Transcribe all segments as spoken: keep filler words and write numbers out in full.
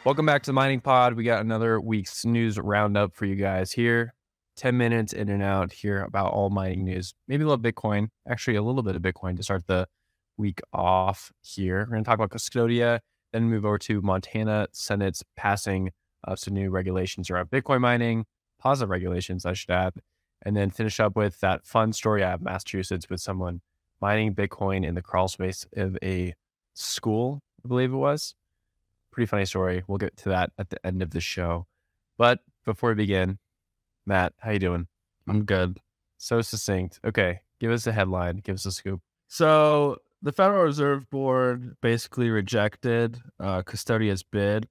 Welcome back to the Mining Pod. We got another week's news roundup for you guys here. ten minutes in and out here about all mining news. Maybe a little Bitcoin, actually a little bit of Bitcoin to start the week off here. We're going to talk about Custodia, then move over to Montana Senate's passing of some new regulations around Bitcoin mining, positive regulations, I should add, and then finish up with that fun story out of Massachusetts with someone mining Bitcoin in the crawl space of a school, I believe it was. Pretty funny story. We'll get to that at the end of the show. But before we begin, Matt, how you doing? I'm good. So succinct. Okay, give us a headline. Give us a scoop. So the Federal Reserve Board basically rejected uh, Custodia's bid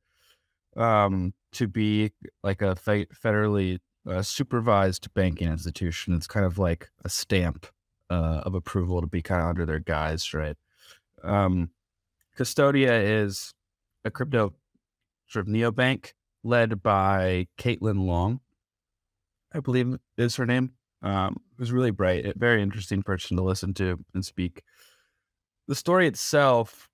um, to be like a fe- federally uh, supervised banking institution. It's kind of like a stamp uh, of approval to be kind of under their guise, right? Um, Custodia is a crypto sort of neobank led by Caitlin Long, I believe is her name. Um, who's really bright, a very interesting person to listen to and speak. The story itself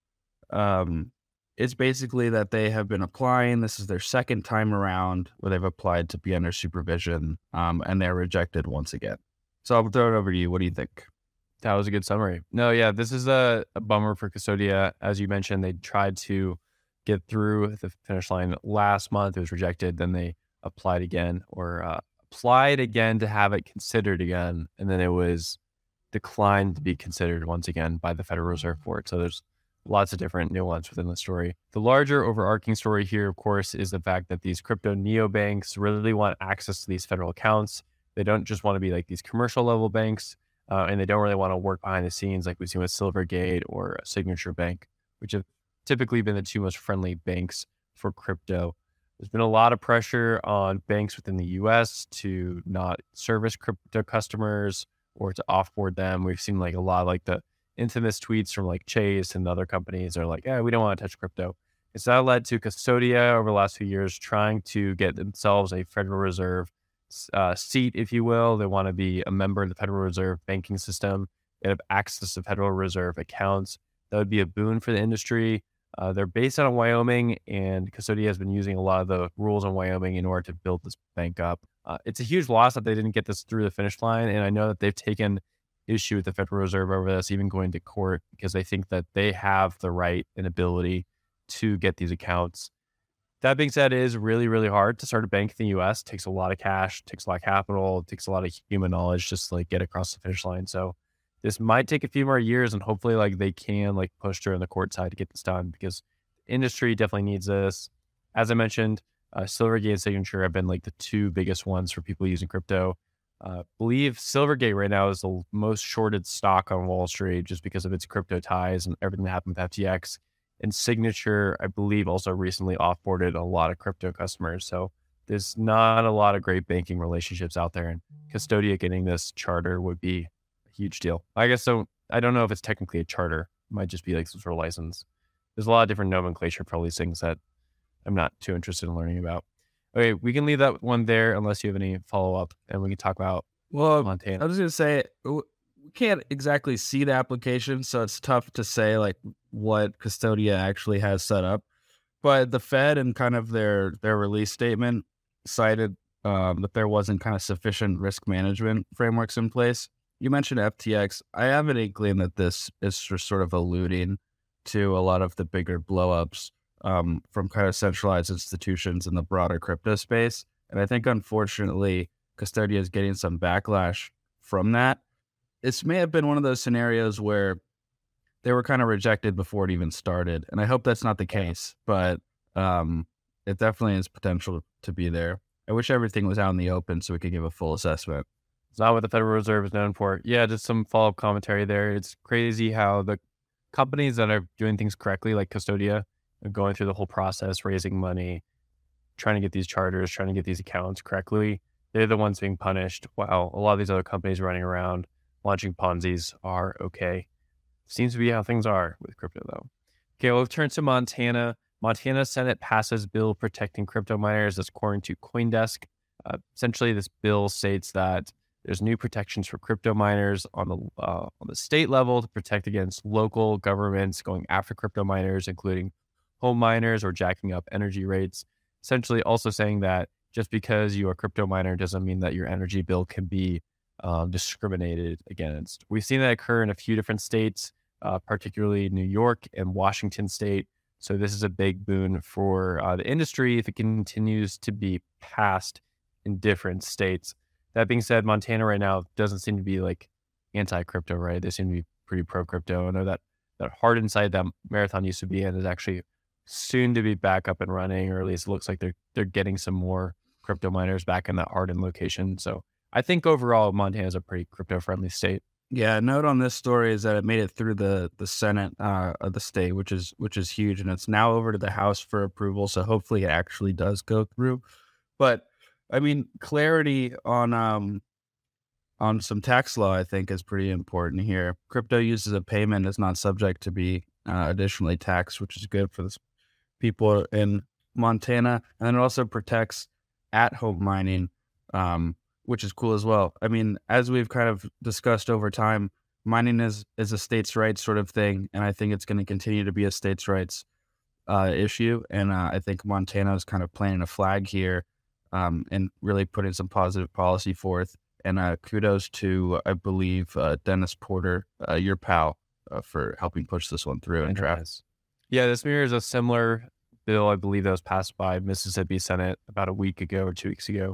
um, is basically that they have been applying. This is their second time around where they've applied to be under supervision, um, and they're rejected once again. So I'll throw it over to you. What do you think? That was a good summary. No, yeah, this is a, a bummer for Custodia. As you mentioned, they tried to get through the finish line last month. It was rejected. Then they applied again or uh, applied again to have it considered again. And then it was declined to be considered once again by the Federal Reserve Board. So there's lots of different nuance within the story. The larger overarching story here, of course, is the fact that these crypto neobanks really want access to these federal accounts. They don't just want to be like these commercial level banks. Uh, and they don't really want to work behind the scenes like we've seen with Silvergate or Signature Bank, which have typically been the two most friendly banks for crypto. There's been a lot of pressure on banks within the U S to not service crypto customers or to offboard them. We've seen like a lot of like the infamous tweets from like Chase and other companies are like, yeah, we don't want to touch crypto. It's that led to Custodia over the last few years trying to get themselves a Federal Reserve Uh, seat, if you will. They want to be a member of the Federal Reserve banking system. They have access to Federal Reserve accounts. That would be a boon for the industry. Uh, they're based out of Wyoming, and Custodia has been using a lot of the rules in Wyoming in order to build this bank up. Uh, it's a huge loss that they didn't get this through the finish line, and I know that they've taken issue with the Federal Reserve over this, even going to court, because they think that they have the right and ability to get these accounts. That being said, it is really, really hard to start a bank in the U S. It takes a lot of cash, takes a lot of capital, it takes a lot of human knowledge just to like get across the finish line. So this might take a few more years, and hopefully like they can like push through on the court side to get this done, because the industry definitely needs this. As I mentioned, uh, Silvergate and Signature have been like the two biggest ones for people using crypto. Uh, believe Silvergate right now is the most shorted stock on Wall Street just because of its crypto ties and everything that happened with F T X. And Signature, I believe, also recently offboarded a lot of crypto customers. So there's not a lot of great banking relationships out there. And Custodia getting this charter would be a huge deal. I guess so. I don't know if it's technically a charter. It might just be like some sort of license. There's a lot of different nomenclature for all these things that I'm not too interested in learning about. Okay, we can leave that one there unless you have any follow-up, and we can talk about Well, Montana. I was going to say, w- we can't exactly see the application, so it's tough to say like what Custodia actually has set up. But the Fed and kind of their their release statement cited um, that there wasn't kind of sufficient risk management frameworks in place. You mentioned F T X. I have an inkling that this is just sort of alluding to a lot of the bigger blowups um, from kind of centralized institutions in the broader crypto space. And I think, unfortunately, Custodia is getting some backlash from that. This may have been one of those scenarios where they were kind of rejected before it even started. And I hope that's not the case, but um, it definitely has potential to be there. I wish everything was out in the open so we could give a full assessment. It's not what the Federal Reserve is known for. Yeah, just some follow-up commentary there. It's crazy how the companies that are doing things correctly, like Custodia, are going through the whole process, raising money, trying to get these charters, trying to get these accounts correctly. They're the ones being punished, while a lot of these other companies running around launching Ponzi's are okay. Seems to be how things are with crypto, though. Okay, we'll turn to Montana. Montana Senate passes bill protecting crypto miners, that's according to CoinDesk. Uh, essentially, this bill states that there's new protections for crypto miners on the uh, on the state level to protect against local governments going after crypto miners, including home miners or jacking up energy rates. Essentially also saying that just because you're a crypto miner doesn't mean that your energy bill can be um, discriminated against. We've seen that occur in a few different states, uh, particularly New York and Washington state. So this is a big boon for uh, the industry if it continues to be passed in different states. That being said, Montana right now doesn't seem to be like anti-crypto, right? They seem to be pretty pro-crypto. I know that that hardened site that Marathon used to be in is actually soon to be back up and running, or at least it looks like they're they're getting some more crypto miners back in that hardened location. So I think overall Montana is a pretty crypto-friendly state. Yeah, a note on this story is that it made it through the the Senate uh, of the state, which is which is huge, and it's now over to the House for approval. So hopefully it actually does go through. But I mean, clarity on um on some tax law, I think, is pretty important here. Crypto used as a payment is not subject to be uh, additionally taxed, which is good for the people in Montana, and it also protects at-home mining. Um, which is cool as well. I mean, as we've kind of discussed over time, mining is, is a states' rights sort of thing, and I think it's going to continue to be a states' rights uh, issue. And uh, I think Montana is kind of planting a flag here um, and really putting some positive policy forth. And uh, kudos to, I believe, uh, Dennis Porter, uh, your pal, uh, for helping push this one through and draft. Yeah, this mirrors a similar bill, I believe, that was passed by Mississippi Senate about a week ago or two weeks ago.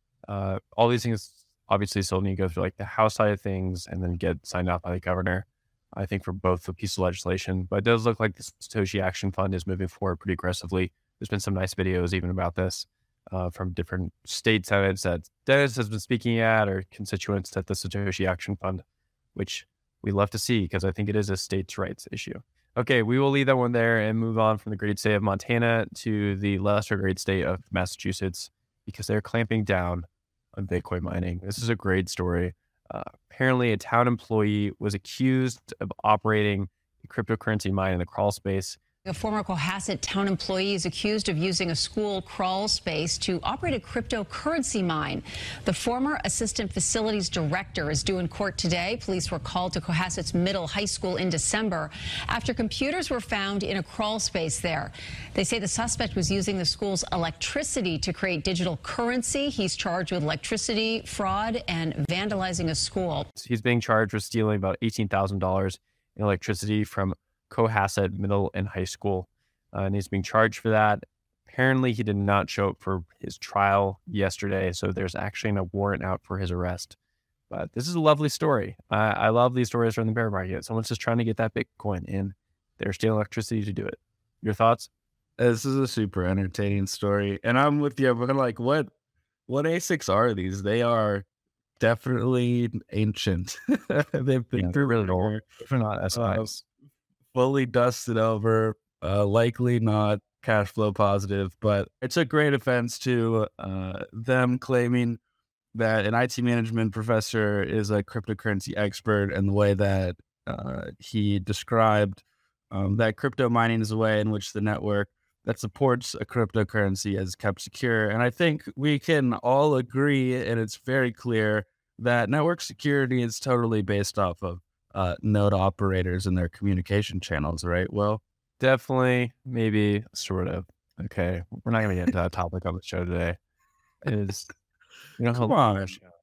Uh, all these things obviously still need to go through like the House side of things and then get signed off by the governor, I think, for both the piece of legislation. But it does look like the Satoshi Action Fund is moving forward pretty aggressively. There's been some nice videos even about this uh, from different state senates that Dennis has been speaking at, or constituents at the Satoshi Action Fund, which we love to see because I think it is a states' rights issue. Okay, we will leave that one there and move on from the great state of Montana to the lesser great state of Massachusetts, because they're clamping down on Bitcoin mining. This is a great story. Uh, apparently, a town employee was accused of operating a cryptocurrency mine in the crawl space. A former Cohasset town employee is accused of using a school crawl space to operate a cryptocurrency mine. The former assistant facilities director is due in court today. Police were called to Cohasset's middle high school in December after computers were found in a crawl space there. They say the suspect was using the school's electricity to create digital currency. He's charged with electricity fraud and vandalizing a school. He's being charged with stealing about eighteen thousand dollars in electricity from Cohasset Middle and High School, uh, and he's being charged for that. Apparently, he did not show up for his trial yesterday, so there's actually a warrant out for his arrest. But this is a lovely story. Uh, I love these stories from the bear market. Someone's just trying to get that Bitcoin, and they're stealing electricity to do it. Your thoughts? This is a super entertaining story, and I'm with you. But like, what what A SICs are these? They are definitely ancient. They've been Yeah, through really old. They're not S uh, Is. fully dusted over, uh, likely not cash flow positive, but it's a great offense to uh, them claiming that an I T management professor is a cryptocurrency expert, and the way that uh, he described um, that crypto mining is a way in which the network that supports a cryptocurrency is kept secure. And I think we can all agree, and it's very clear, that network security is totally based off of uh, node operators and their communication channels, right? Well, Definitely, maybe, sort of. Okay, we're not going to get into that topic on the show today. It is, you know, come how- on.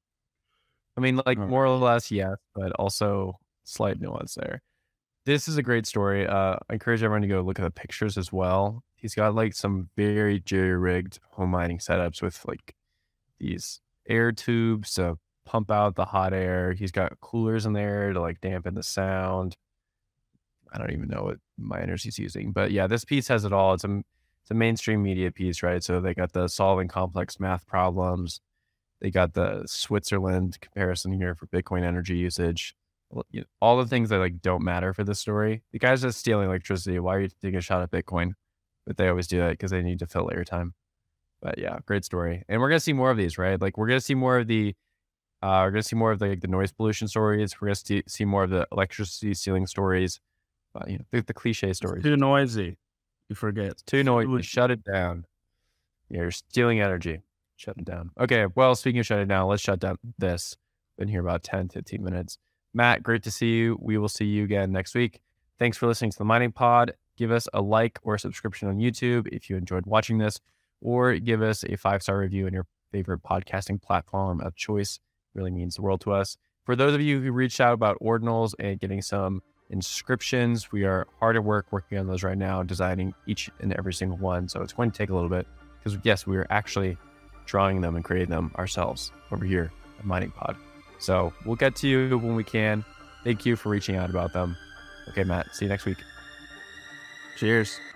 I mean, like, All more or less, yes, but also slight nuance there. This is a great story. Uh, I encourage everyone to go look at the pictures as well. He's got like some very jerry-rigged home mining setups with like these air tubes to pump out the hot air. He's got coolers in there to like dampen the sound. I don't even know what miners he's using, but yeah, this piece has it all. It's a it's a mainstream media piece, right? So they got the solving complex math problems. They got the Switzerland comparison here for Bitcoin energy usage. Well, you know, all the things that like don't matter for this story. The guy's just stealing electricity. Why are you taking a shot at Bitcoin? But they always do that because they need to fill airtime. But yeah, great story. And we're gonna see more of these, right? Like we're gonna see more of the uh we're gonna see more of the, like, the noise pollution stories. We're gonna see, see more of the electricity stealing stories. Uh, you know, the, the cliche stories. Too noisy. You forget. It's too noisy. Would- Shut it down. Yeah, you're stealing energy. Shut it down. Okay, well, speaking of shut it down, let's shut down this. Been here about ten, fifteen minutes. Matt, great to see you. We will see you again next week. Thanks for listening to the Mining Pod. give us a like or a subscription on YouTube if you enjoyed watching this, or give us a five-star review on your favorite podcasting platform of choice. It really means the world to us. For those of you who reached out about ordinals and getting some inscriptions, we are hard at work working on those right now, designing each and every single one. So it's going to take a little bit because, yes, we are actually drawing them and creating them ourselves over here at Mining Pod. So we'll get to you when we can. Thank you for reaching out about them. Okay, Matt, see you next week. Cheers.